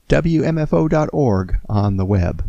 wmfo.org on the web.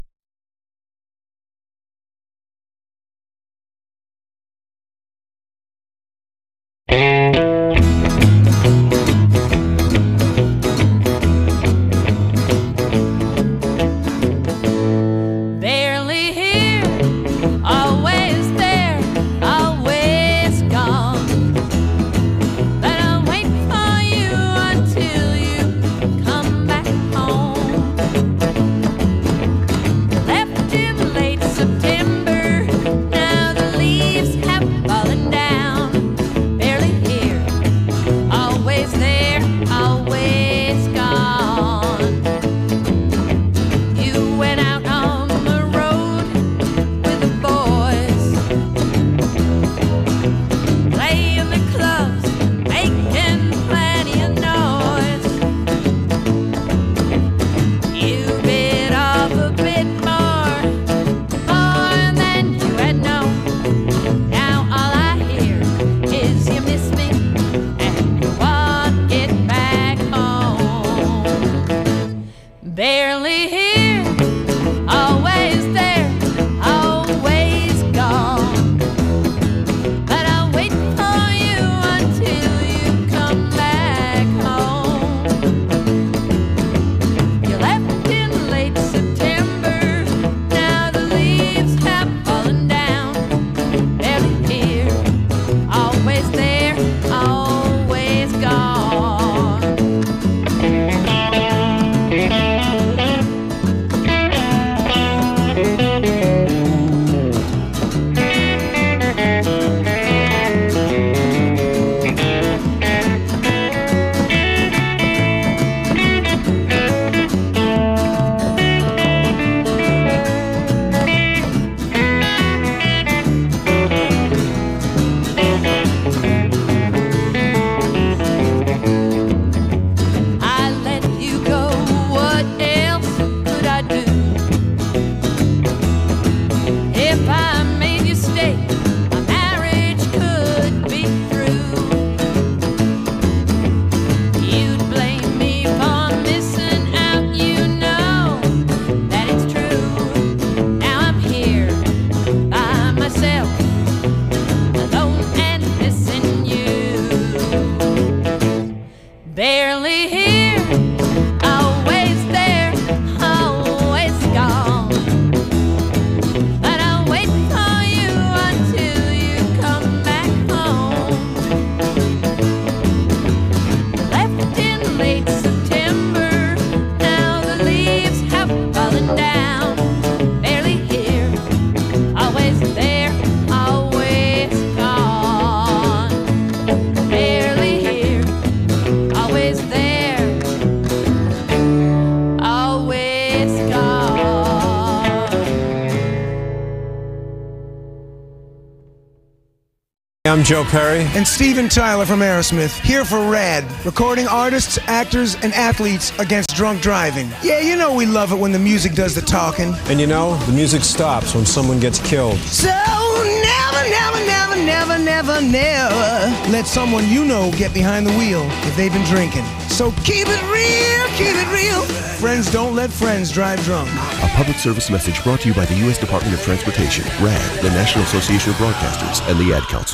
I'm Joe Perry. And Steven Tyler from Aerosmith, here for RAD, recording artists, actors, and athletes against drunk driving. Yeah, you know we love it when the music does the talking. And you know, the music stops when someone gets killed. So never, never, never, never, never, never let someone you know get behind the wheel if they've been drinking. So keep it real, keep it real. Friends don't let friends drive drunk. A public service message brought to you by the U.S. Department of Transportation, RAD, the National Association of Broadcasters, and the Ad Council.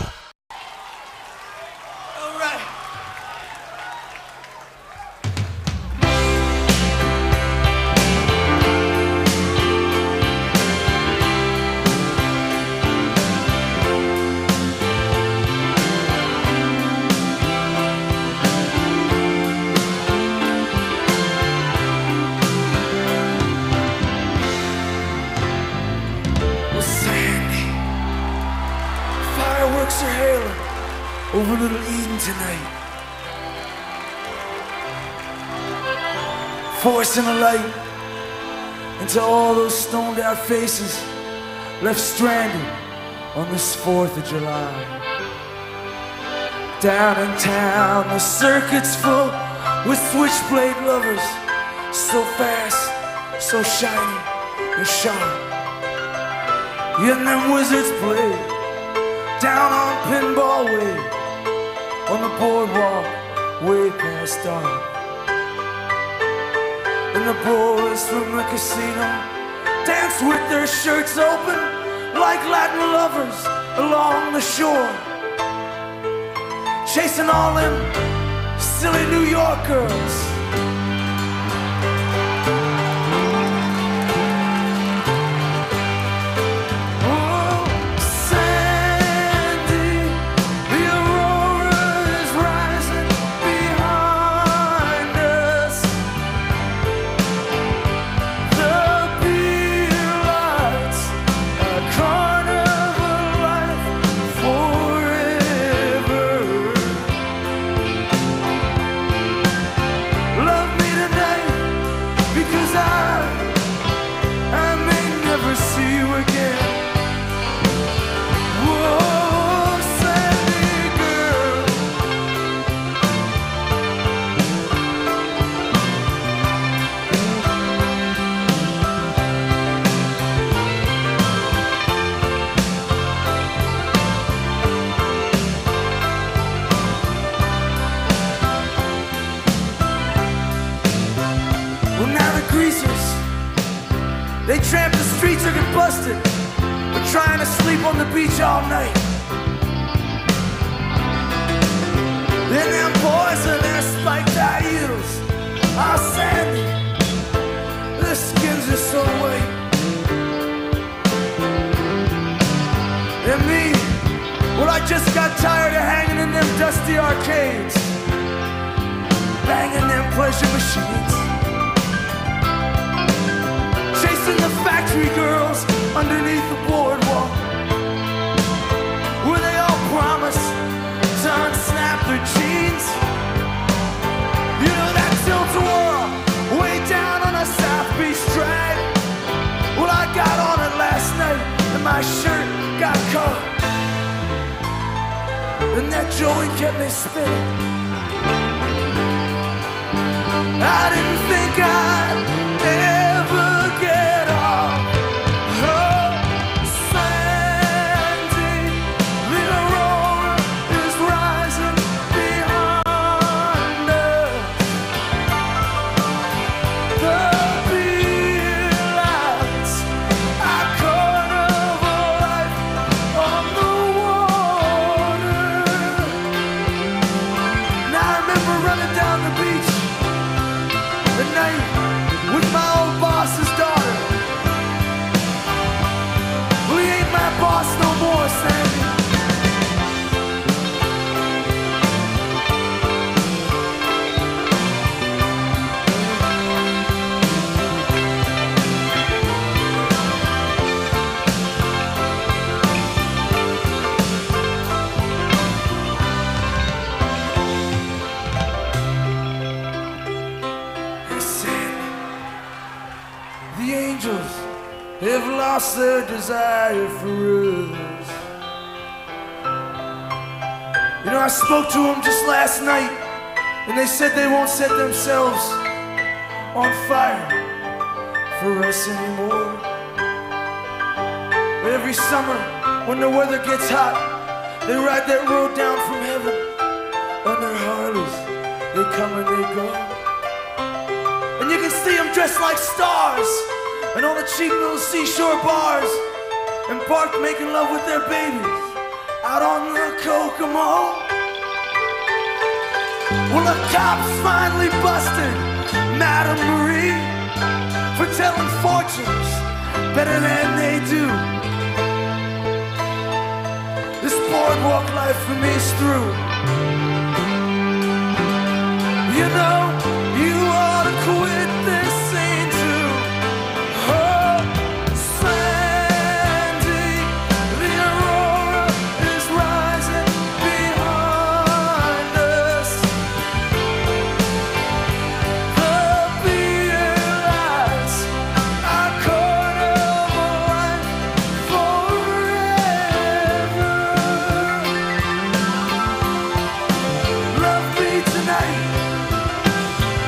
Over Little Eden tonight, forcing a light into all those stoned out faces left stranded on this 4th of July. Down in town, the circuit's full with switchblade lovers, so fast, so shiny and sharp. And them wizards play down on Pinball Way, on the boardwalk, way past dark. and the boys from the casino dance with their shirts open like Latin lovers along the shore, chasing all them silly New York girls. They tramp the streets or get busted for trying to sleep on the beach all night. Then them boys in their spiked high heels are sandy, their skins are so white. And me, well, I just got tired of hanging in them dusty arcades, banging them pleasure machines, the factory girls underneath the boardwalk, where they all promise to unsnap their jeans. You know that tilt-a-whirl way down on a South Beach drag? Well, I got on it last night and my shirt got caught, and that joint kept me spinning. I didn't think I'd ever get off. Oh, Sandy, the aurora is rising behind us. The beer lights are carnival life on the water. Now I remember running down the beach the night with my old boss's daughter. Well, he ain't my boss no more, Sandy. The angels have lost their desire for us. You know, I spoke to them just last night, and they said they won't set themselves on fire for us anymore. But every summer, when the weather gets hot, they ride that road down from heaven on their Harleys. They come and they go. And you can see them dressed like stars and all the cheap little seashore bars, and parked making love with their babies out on the Kokomo. Well, the cops finally busted Madame Marie for telling fortunes better than they do. This boardwalk life for me is through. You know, you ought to quit this scene too. Oh, Sandy, the aurora is rising behind us. The beer lights are carnival life forever. Love me tonight.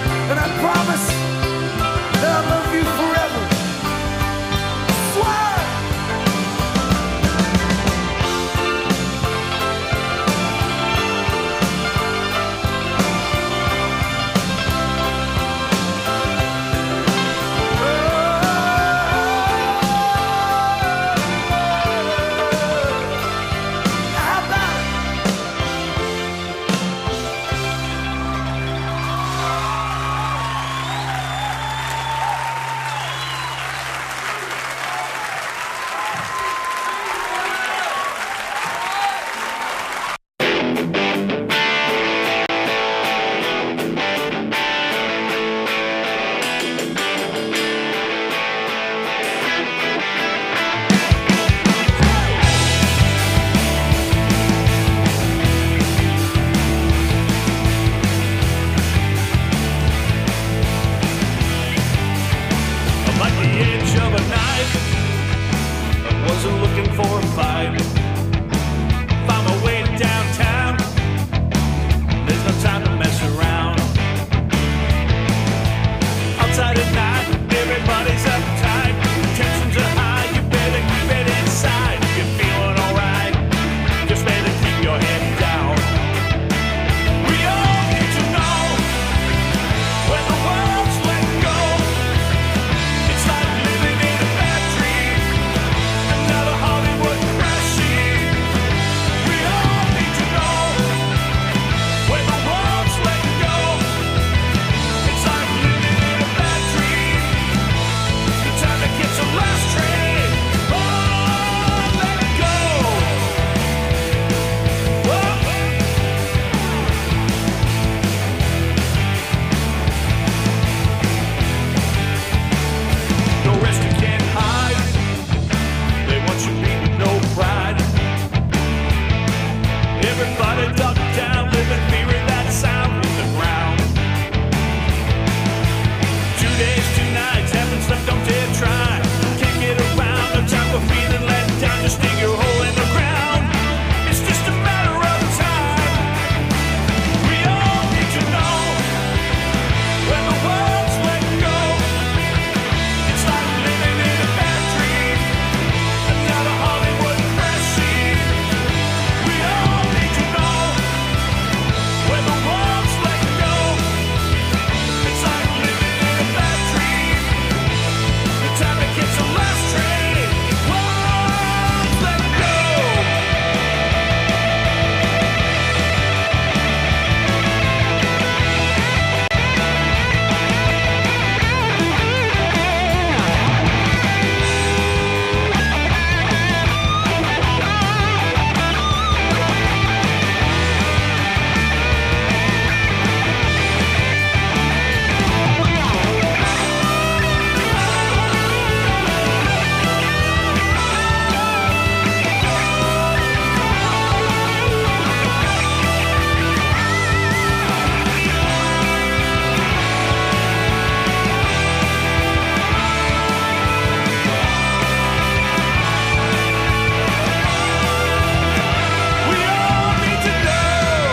night. I wasn't looking for a fight. Found my way downtown. There's no time to mess around. Outside at night, everybody's uptight. Tensions are high, you better keep it inside. If you're feeling alright, just better keep your head down. We all need to know when the world's let go. It's like living in a bad dream, another Hollywood crash scene. We all need to know when the world's let go. It's like living in a bad dream. The time to catch the last train. Oh, let go. Oh. No rest, you can't hide. They want you beat with no pride. Everybody duck down, live in fear of that sound with the ground. 2 days, 2 nights, having stuff, don't dare try. Can't get around, no time for feeling let down. Just dig your hole in the ground. It's just a matter of time. We all need to know when the world's let go. It's like living in a bad dream, another Hollywood crash scene. We all need to know when the world's let go. It's like living in a bad dream. The time to catch the last train. World's let go. We all need to know.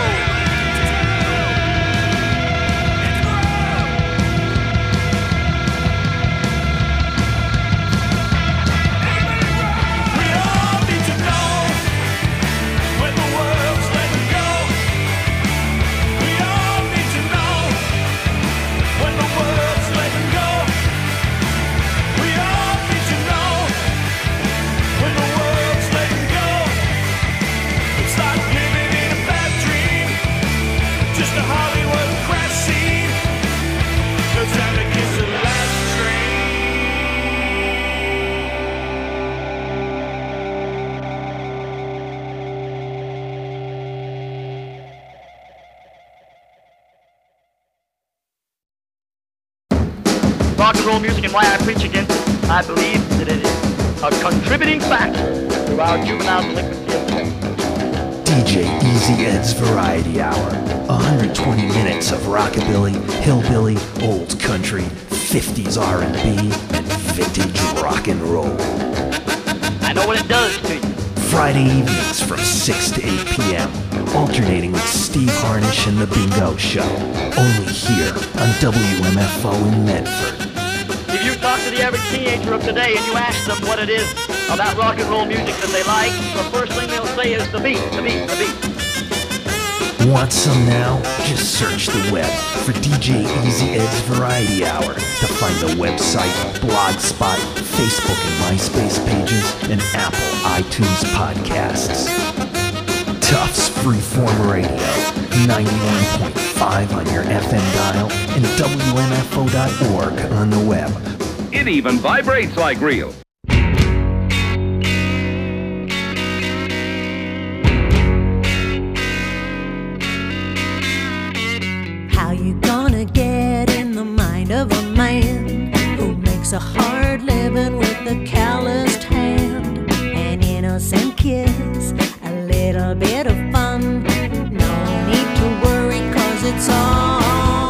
We all need to know when the world's letting go. We all need to know when the world's letting go. We all need to know when the world's letting go. It's like living in a bad dream, just a Hollywood crash scene. No time to kiss the last train. Rock and roll music and why I preach against it. I believe that it is a contributing factor to our juvenile delinquency of today. DJ Easy Ed's Variety Hour. 120 minutes of rockabilly, hillbilly, old country, 50s R&B, and vintage rock and roll. I know what it does to you. Friday evenings from 6 to 8 p.m. Alternating with Steve Harnish and The Bingo Show. Only here on WMFO in Medford. If you talk to the average teenager of today and you ask them what it is about rock and roll music that they like, the first thing they'll say is the beat, the beat, the beat. Want some now? Just search the web for DJ Easy Ed's Variety Hour to find the website, Blogspot, Facebook and MySpace pages, and Apple iTunes podcasts. Tufts Freeform Radio, 91.5 on your FM dial and WMFO.org on the web. It even vibrates like real. How you gonna get in the mind of a man who makes a hard living with a calloused hand? An innocent kiss, a little bit of fun. No need to worry, 'cause it's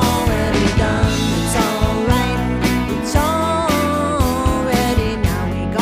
already done. It's alright, it's already now. We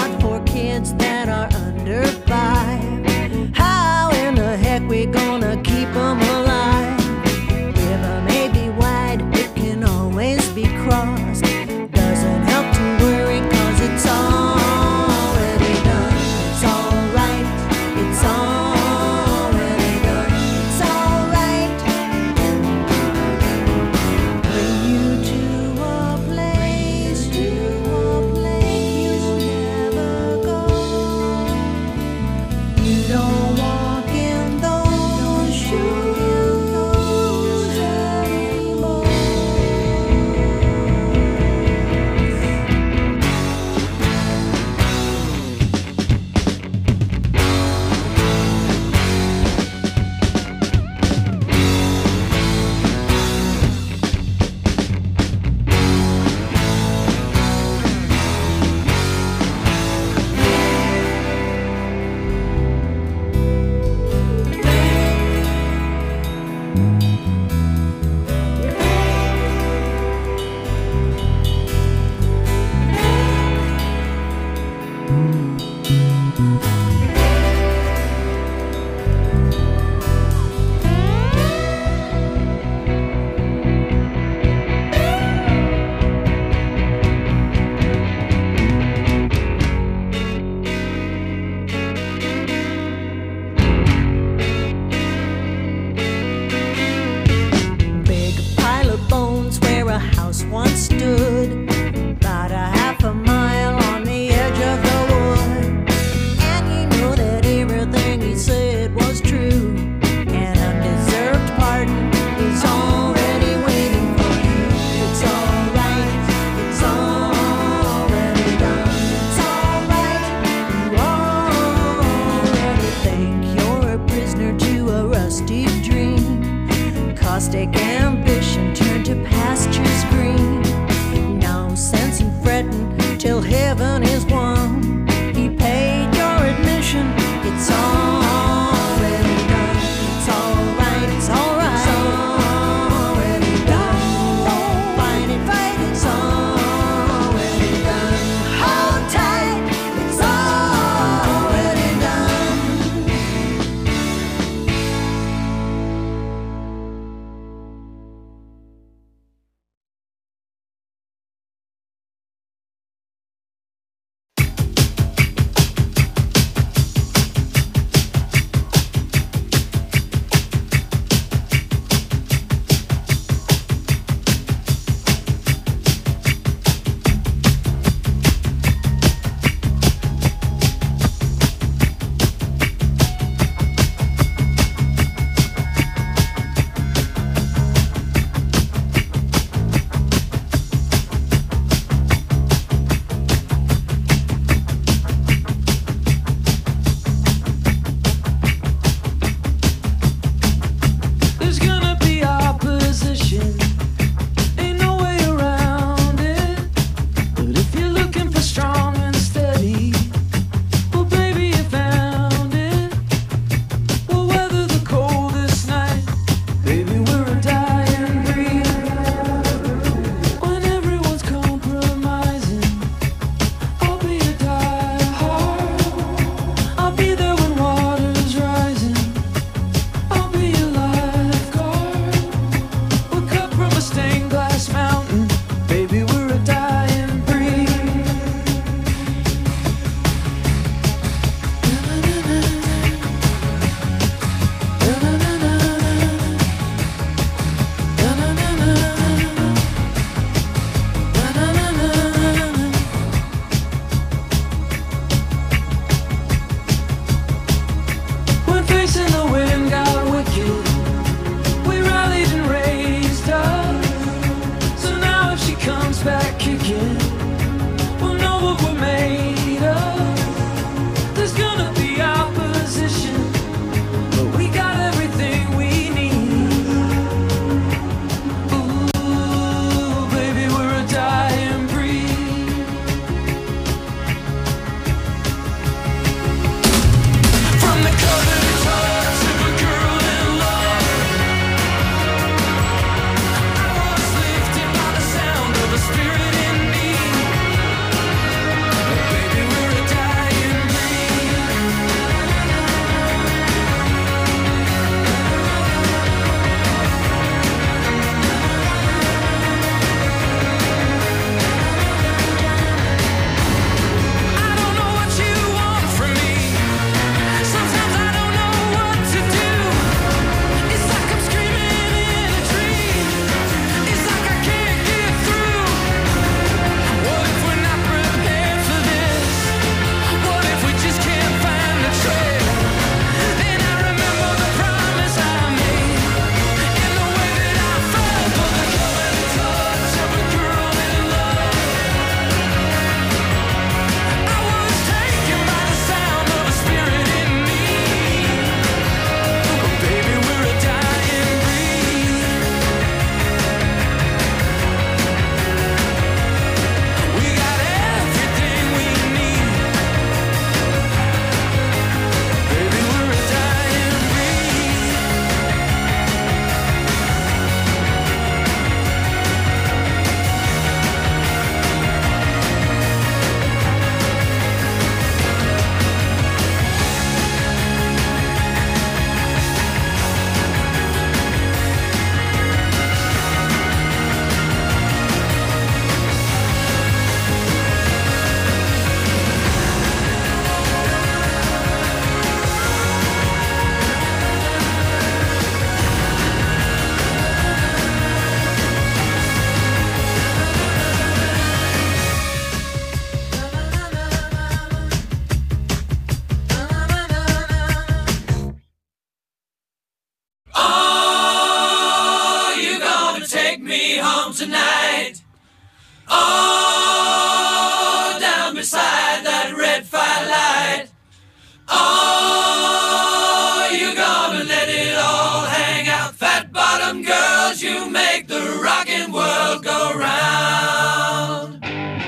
the rockin' world go round.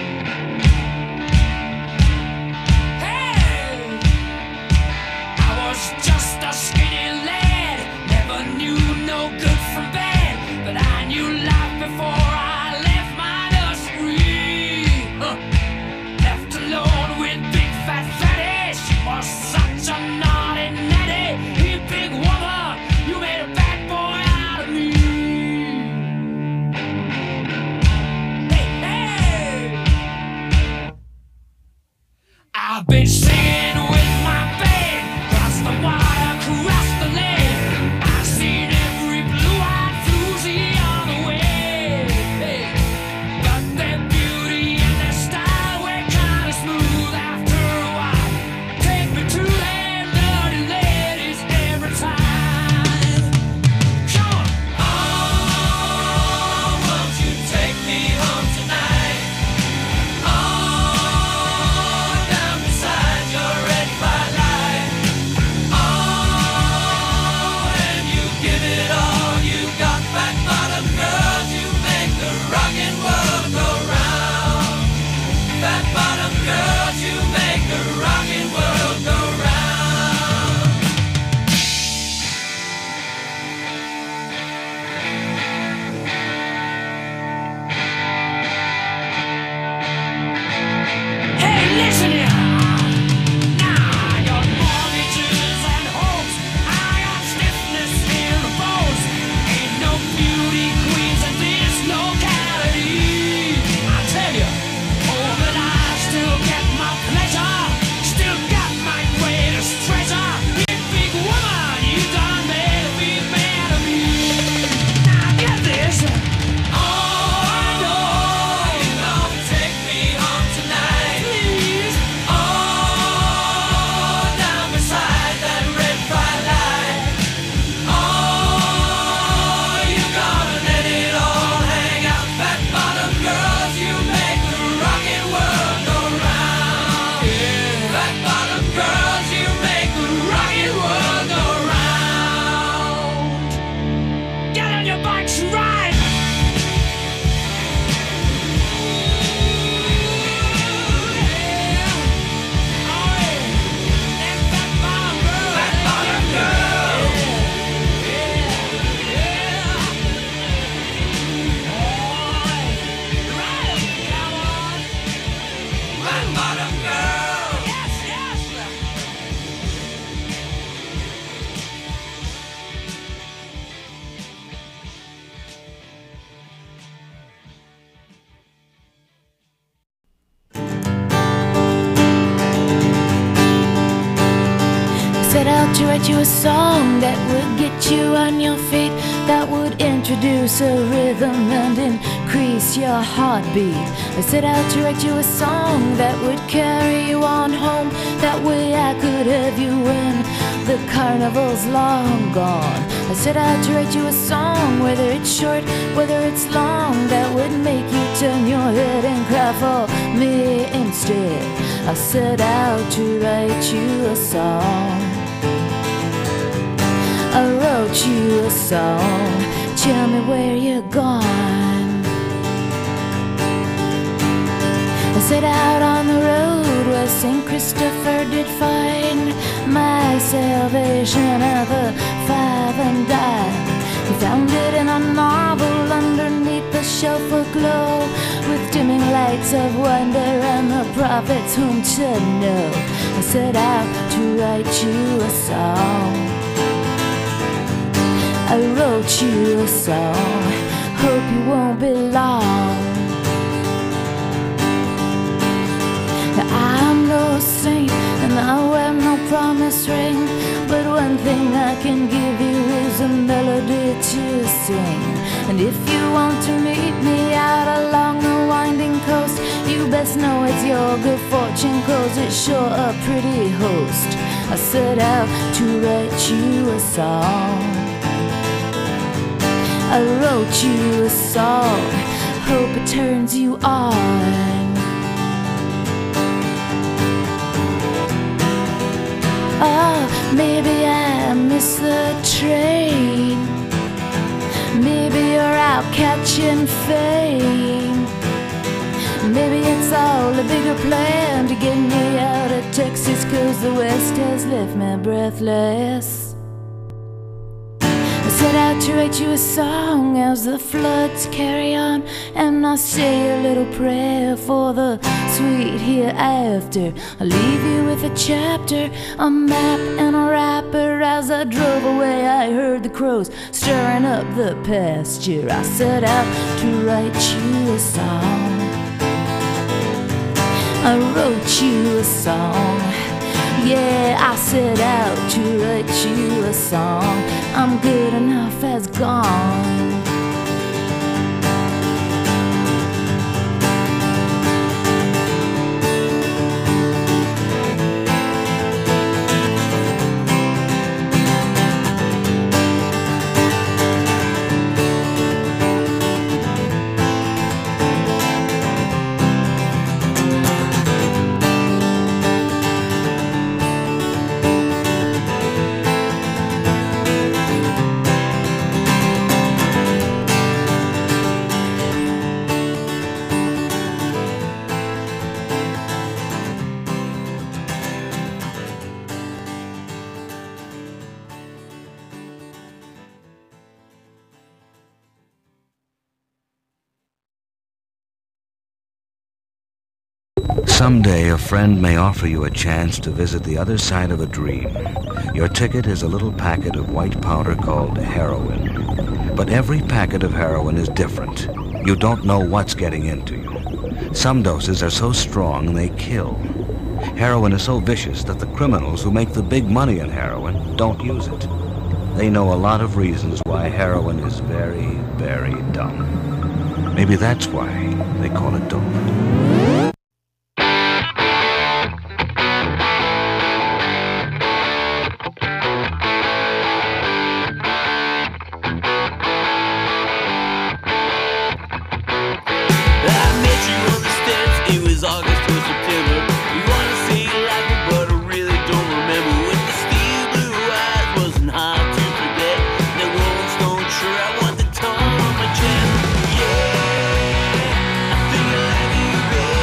Hey, I was just a skinny lad, never knew no good from bad, but I knew life before I left my nursery. Left alone with big fat fatty, she was such a naughty natty. You big woman, you made a bad boy out of me. Hey, hey, I've been singing with my band, cross the water, cross the lake. I've seen every blue-eyed floozy on the way. Hey, but their beauty and their style were kinda smooth after a while. Take me to them dirty ladies every time. Come on. Oh, won't you take me home tonight? Oh, down beside your red firelight. Oh, and you give it all you got, fat bottom girls, you make the rockin' world go round. Fat bottom girls, you make the rockin' world go round. Hey, listen here. Now I got mortgages and hopes. I got stiffness in the bones. Ain't no beauty queens in this locality. I tell you, oh, but I still get my pleasure. Still got my greatest treasure. You big woman, you done made me mad of me. Now get this. Oh, I know you gonna take me home tonight. Please. Oh, down beside that red firelight. Oh, you gonna let it all hang out. Fat bottom girls, you make the rockin' world go round. Fat bottom girls, you make the rockin' world go round. Get on your bikes and ride. Set out to write you a song that would get you on your feet, that would introduce a rhythm and increase your heartbeat. I set out to write you a song that would carry you on home. That way I could have you when the carnival's long gone. I set out to write you a song, whether it's short, whether it's long, that would make you turn your head and cry for me instead. I set out to write you a song. I wrote you a song. Tell me where you're gone. I set out on the road where St. Christopher did find my salvation at the 5 and dime. He found it in a marble underneath the shelf aglow, with dimming lights of wonder and the prophets whom to know. I set out to write you a song. I wrote you a song. Hope you won't be long. I'm no saint and I wear no promise ring, but one thing I can give you is a melody to sing. And if you want to meet me out along the winding coast, you best know it's your good fortune, 'cause it's sure a pretty host. I set out to write you a song. I wrote you a song. Hope it turns you on. Oh, maybe I missed the train. Maybe Maybe you're out catching fame. Maybe it's all a bigger plan to get me out of Texas, 'cause the West has left me breathless. I set out to write you a song as the floods carry on, and I say a little prayer for the sweet hereafter. I leave you with a chapter, a map, and a wrapper. As I drove away, I heard the crows stirring up the pasture. I set out to write you a song. I wrote you a song. Yeah, I set out to write you a song. I'm good enough as gone. Someday a friend may offer you a chance to visit the other side of a dream. Your ticket is a little packet of white powder called heroin. But every packet of heroin is different. You don't know what's getting into you. Some doses are so strong they kill. Heroin is so vicious that the criminals who make the big money in heroin don't use it. They know a lot of reasons why heroin is very, very dumb. Maybe that's why they call it dope. Sure, I want the tone on my chest. Yeah, I feel like you, baby.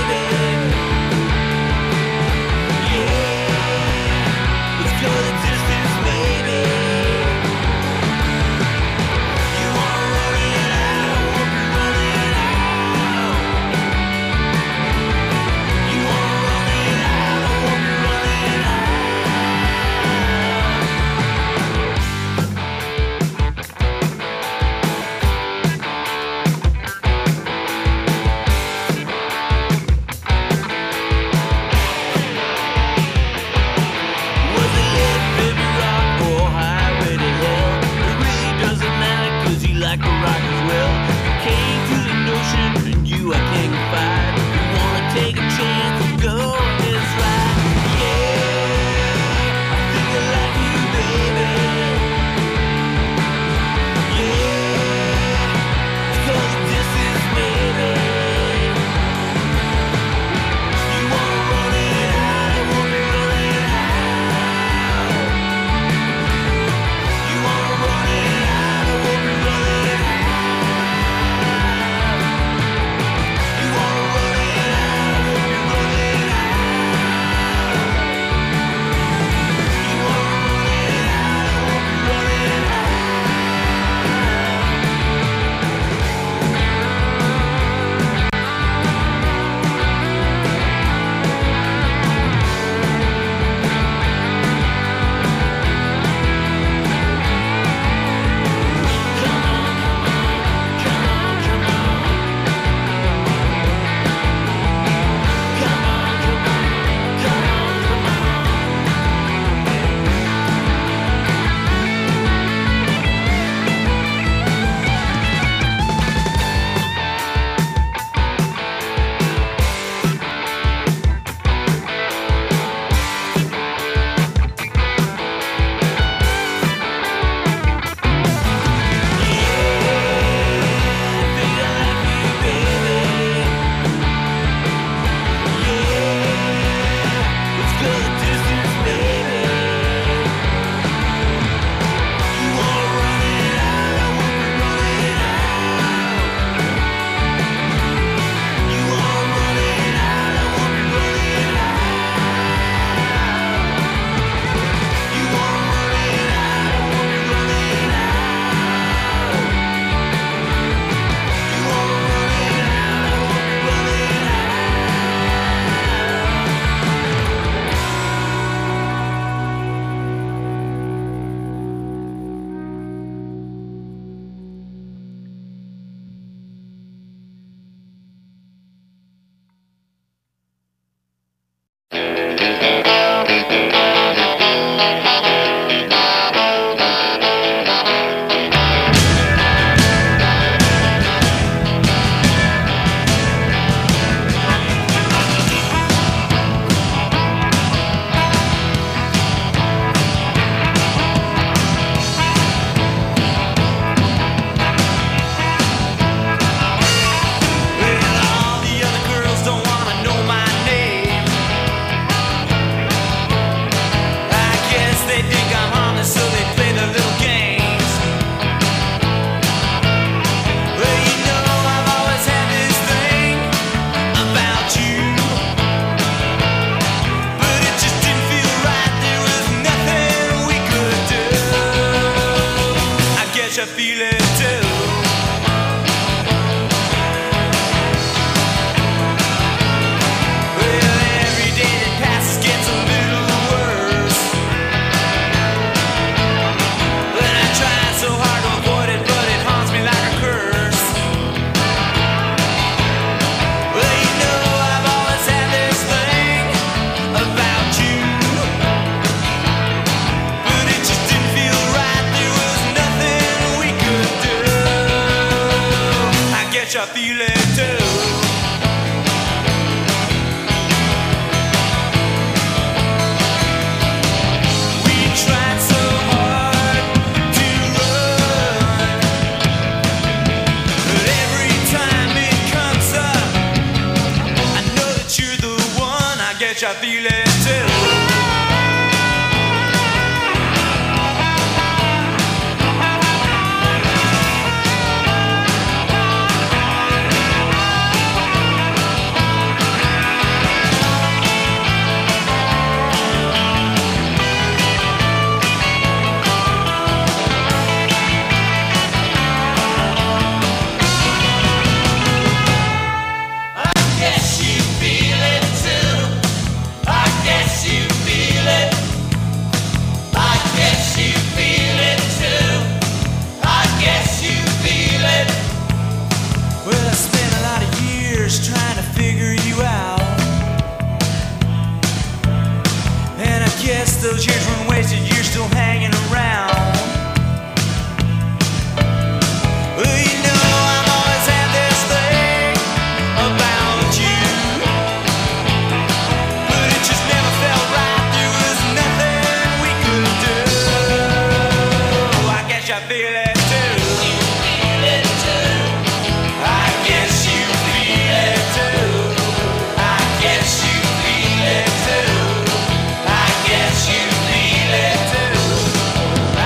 guess I feel it too. Trying to figure you out, and I guess those years weren't wasted. You're still hanging around. Well, you know I've always had this thing about you, but it just never felt right. There was nothing we could do. I guess I feel it too. You feel it too. I guess you. I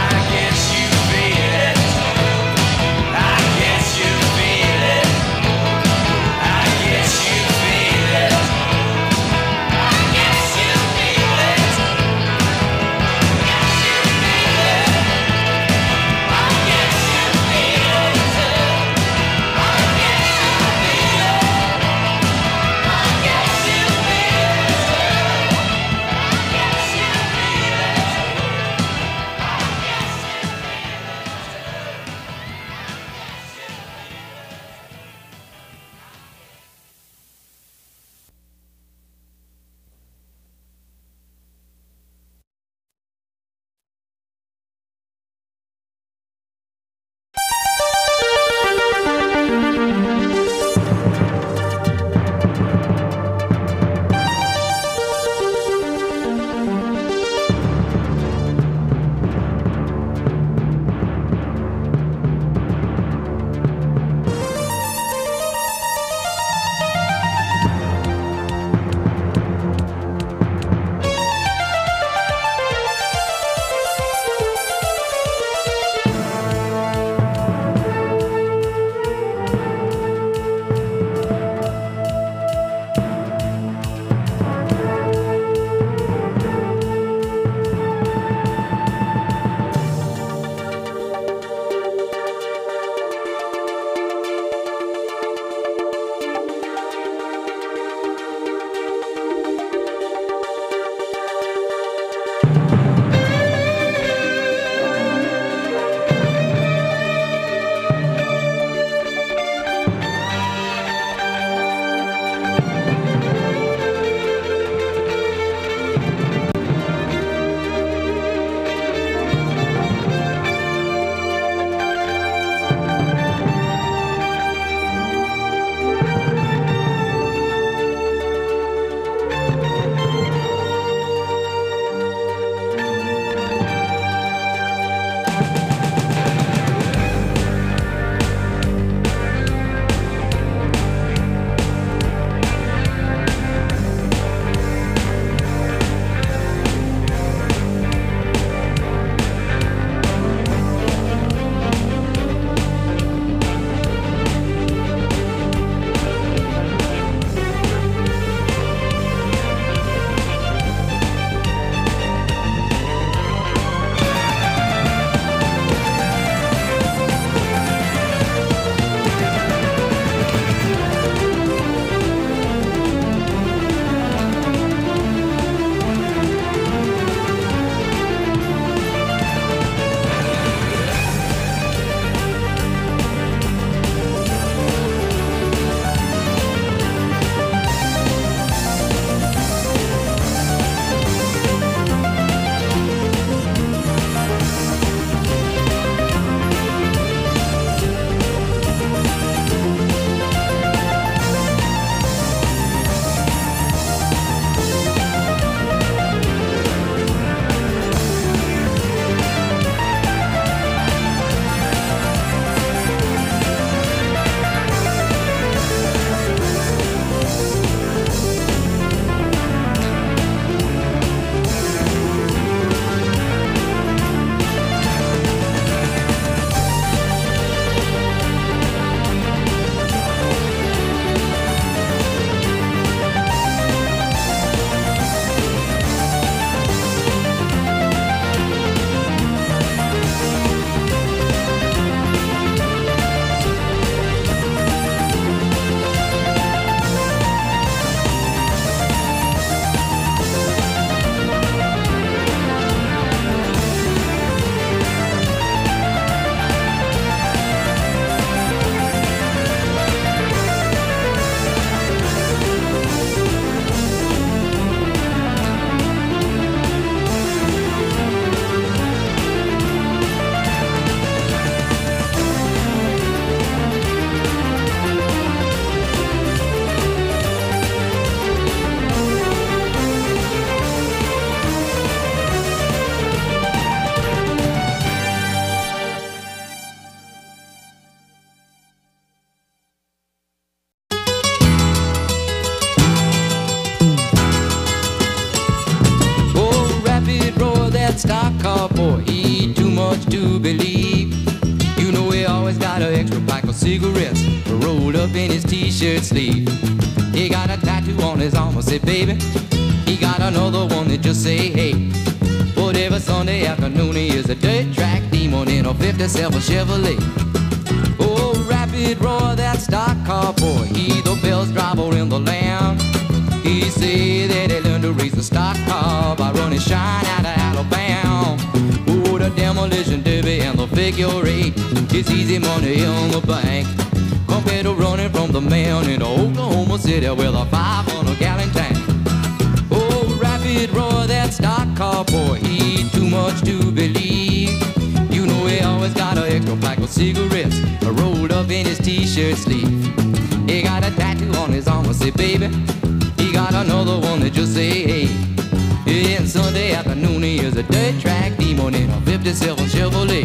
that stock car boy, he too much to believe. You know he always got an extra pack of cigarettes rolled up in his t-shirt sleeve. He got a tattoo on his arm, I say, baby. He got another one that just say, hey. But every Sunday afternoon he is a dirt track demon in a 57 Chevrolet. Oh, rapid roar, that stock car boy, he the best driver in the land. He say that he learned to race the stock car by running shine out of Alabama. Oh, the demolition derby and the figure eight, it's easy money in the bank compared to running from the man in Oklahoma City with a 500-gallon tank. Oh, rapid roar, that stock car boy, he too much to believe. You know he always got an extra pack of cigarettes rolled up in his t-shirt sleeve. He got a tattoo on his arm, I say, baby. He got another one that just say, hey. And Sunday afternoon he is a dirt track demon in a 57 Chevrolet.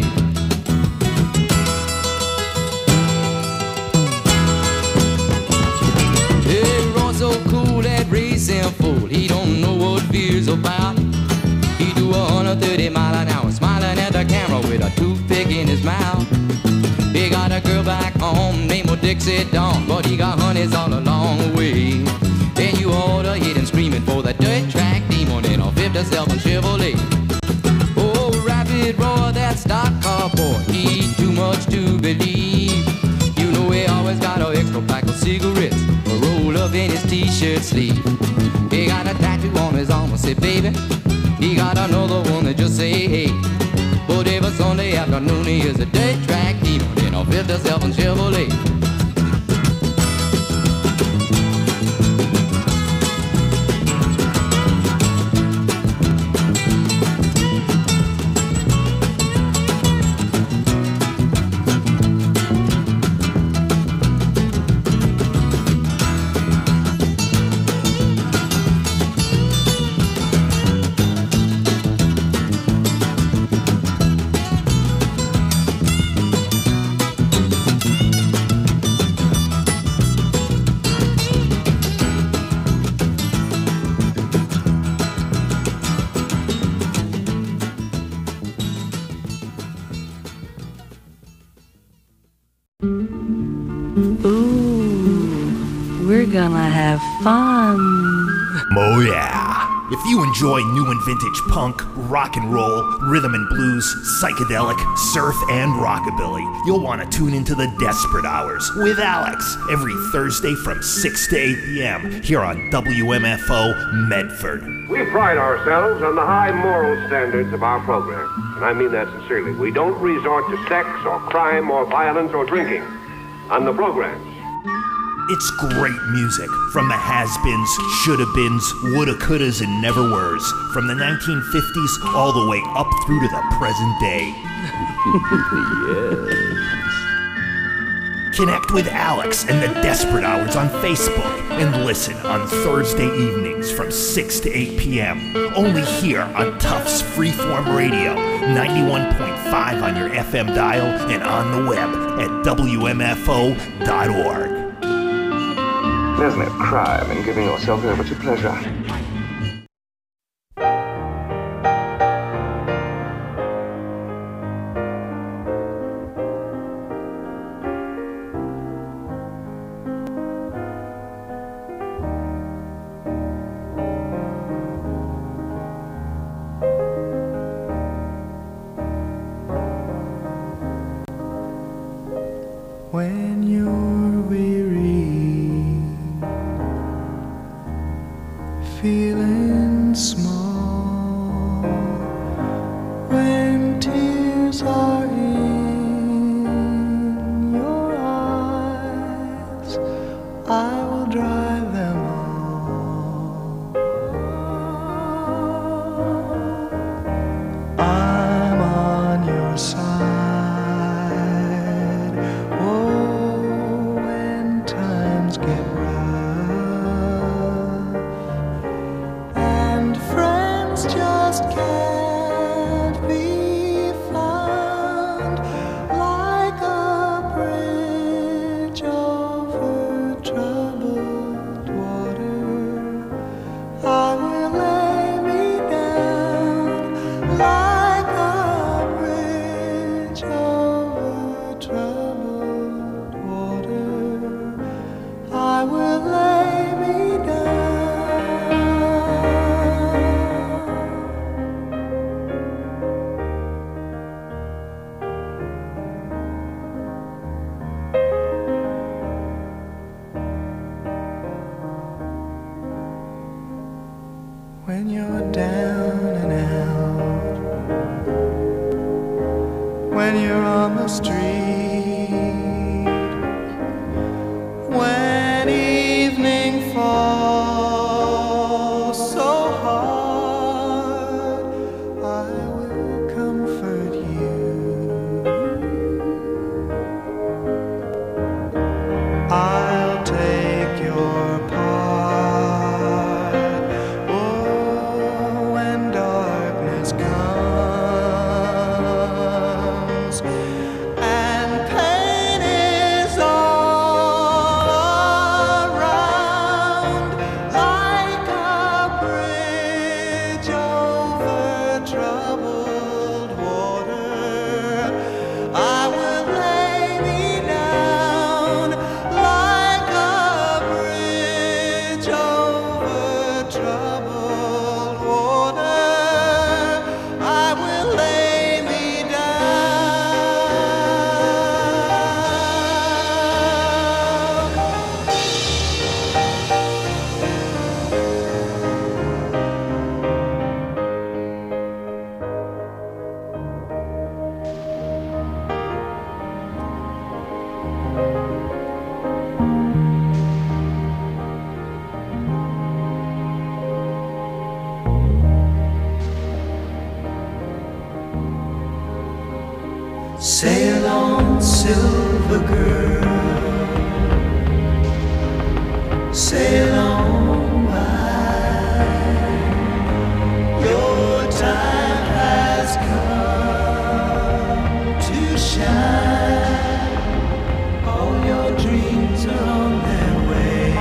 He runs so cool, that racing fool, he don't know what fear's about. He do 130 miles an hour, smiling at the camera with a toothpick in his mouth. He got a girl back home named Dixie Dawn, but he got honeys all along the way. And you oughta hear him screaming for the dirt track demon in a 57 Chevrolet. Oh, rapid roar, that stock car boy, he too much to believe. You know he always got an extra pack of cigarettes rolled up in his t-shirt sleeve. He got a tattoo on his arm, I say, baby. He got another one that just say, hey. But every Sunday afternoon he is a dirt track demon in a 57 Chevrolet. We're gonna have fun. Oh yeah. If you enjoy new and vintage punk, rock and roll, rhythm and blues, psychedelic, surf, and rockabilly, you'll want to tune into the Desperate Hours with Alex every Thursday from 6 to 8 p.m. here on WMFO Medford. We pride ourselves on the high moral standards of our program, and I mean that sincerely. We don't resort to sex or crime or violence or drinking on the programs. It's great music from the has-beens, shoulda-beens, woulda-couldas, and never-weres, from the 1950s all the way up through to the present day. Yes. Connect with Alex and the Desperate Hours on Facebook and listen on Thursday evenings from 6 to 8 p.m. Only here on Tufts Freeform Radio, 91.5 on your FM dial and on the web at WMFO.org. There's no crime in giving yourself over to pleasure. When you're weary, feeling small, when tears are in your eyes, I will dry them all. I'm on your side. Oh, when times get rough and friends just can't be found, like a bridge over troubled water, I will lay me down. when you're down and out, when you're on the street, when evening falls so hard, I will comfort you. I'll take your part. Oh, when darkness comes and pain is all around, like a bridge over troubled water, I will lay me down like a bridge over troubled water. I will lay me Sail on, silver girl, sail on by. Your time has come to shine. All your dreams are on their way.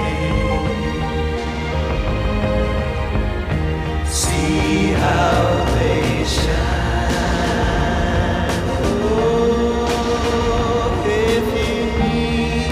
See how they shine. If you need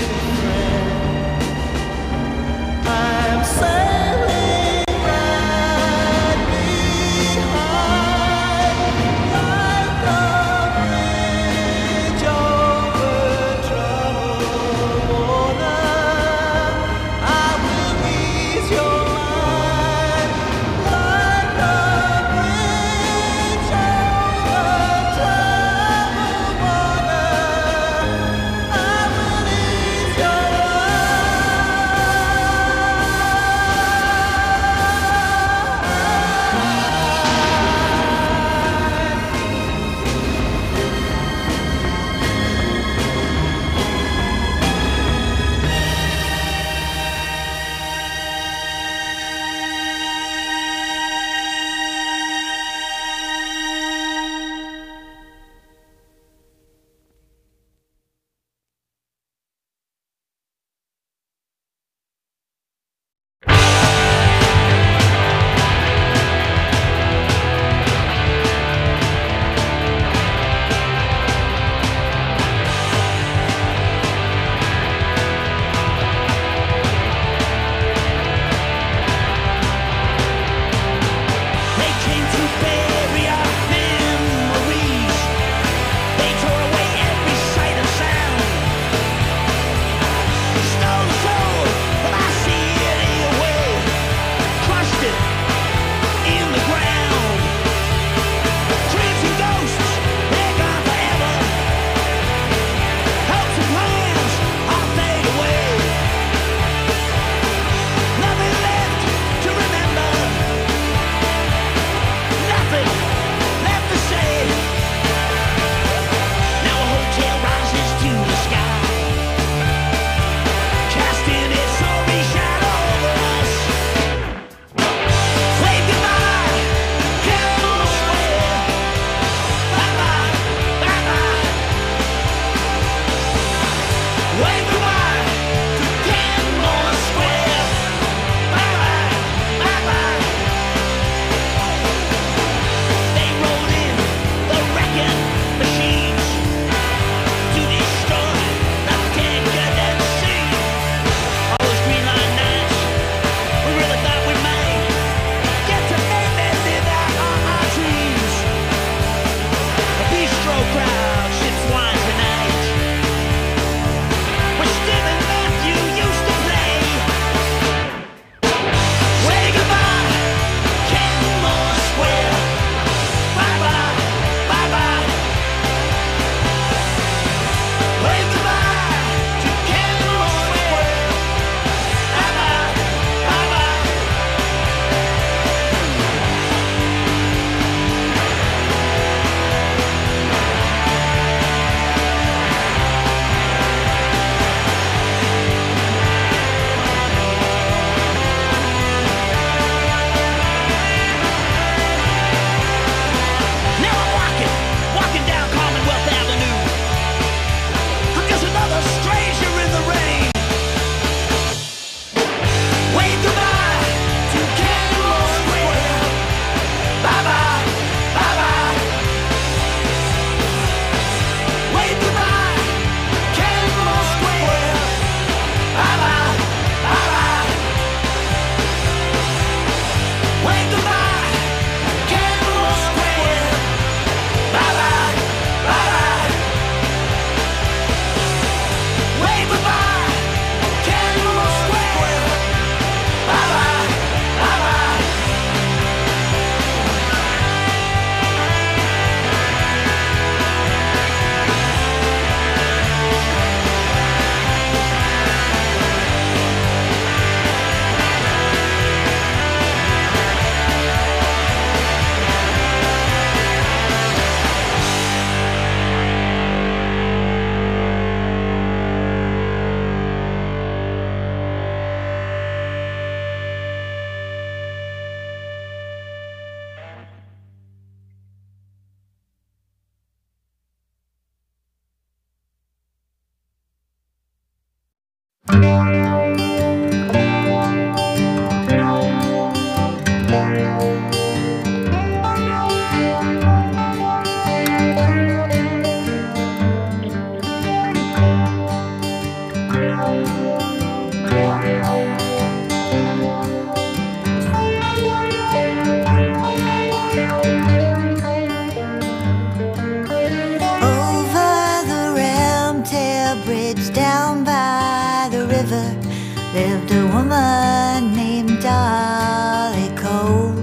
Lived a woman named Dolly Cole.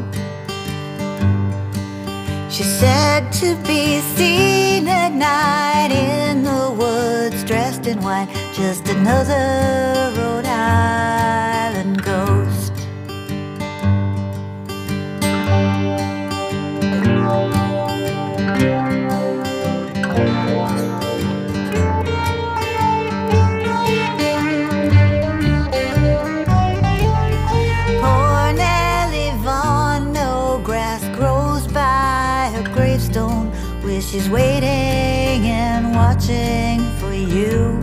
She said to be seen at night in the woods, dressed in white, just another Rhode Island ghost. She's waiting and watching for you.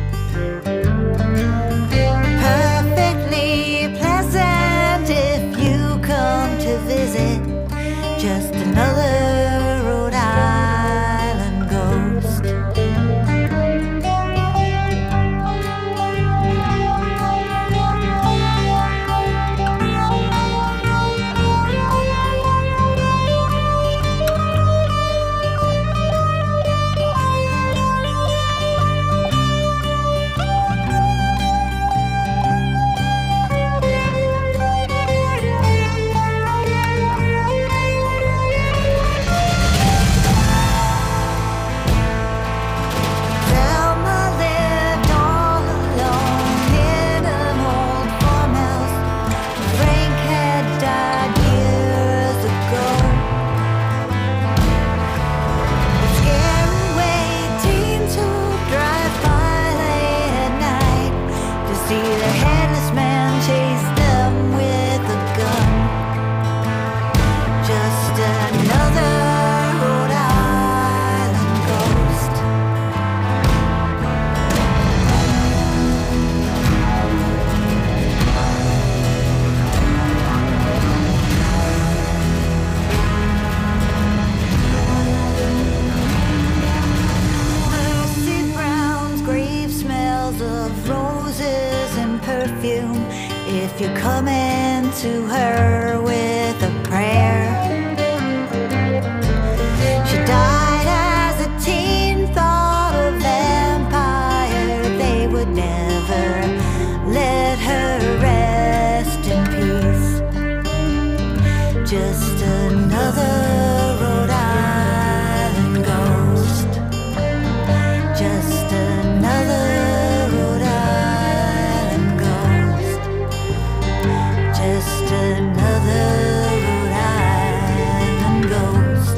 Perfectly pleasant if you come to visit. Just another Rhode Island ghost. If you're coming to her with a prayer. She died as a teen, thought a vampire. They would never let her rest in peace. Just another Rhode Island ghost. Just another Rhode Island ghost. Just another Rhode Island ghost.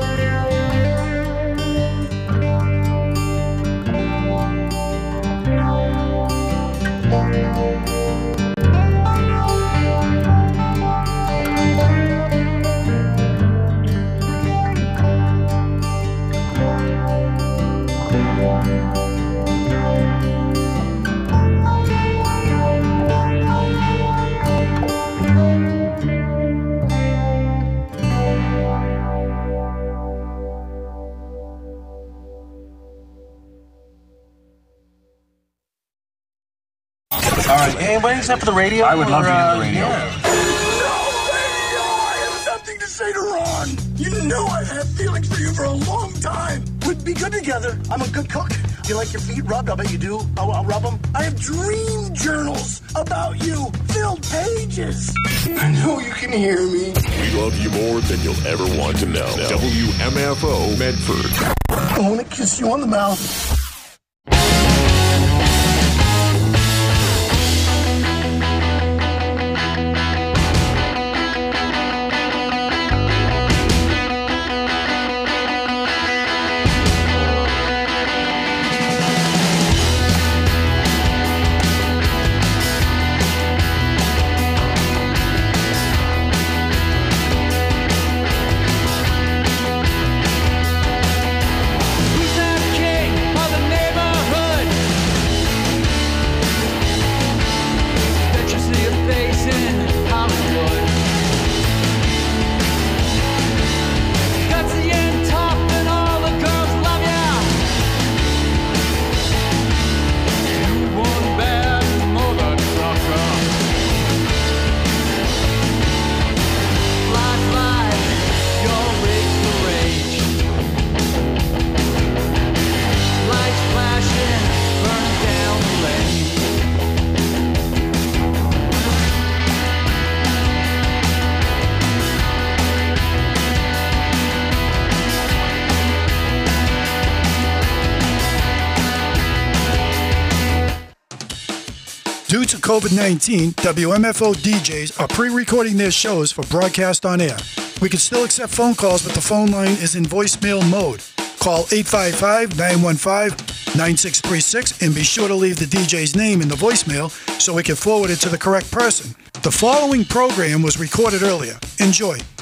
All right, anybody except for the radio? I would love to hear the radio. Yeah. I have something to say to Ron. You know I've had feelings for you for a long time. We'd be good together. I'm a good cook. You like your feet rubbed? I bet you do. I'll rub them. I have dream journals about you. Filled pages. I know you can hear me. We love you more than you'll ever want to know. WMFO Medford. I want to kiss you on the mouth. Who's that king of the Due to COVID-19, WMFO DJs are pre-recording their shows for broadcast on air. We can still accept phone calls, but the phone line is in voicemail mode. Call 855-915-9636 and be sure to leave the DJ's name in the voicemail so we can forward it to the correct person. The following program was recorded earlier. Enjoy.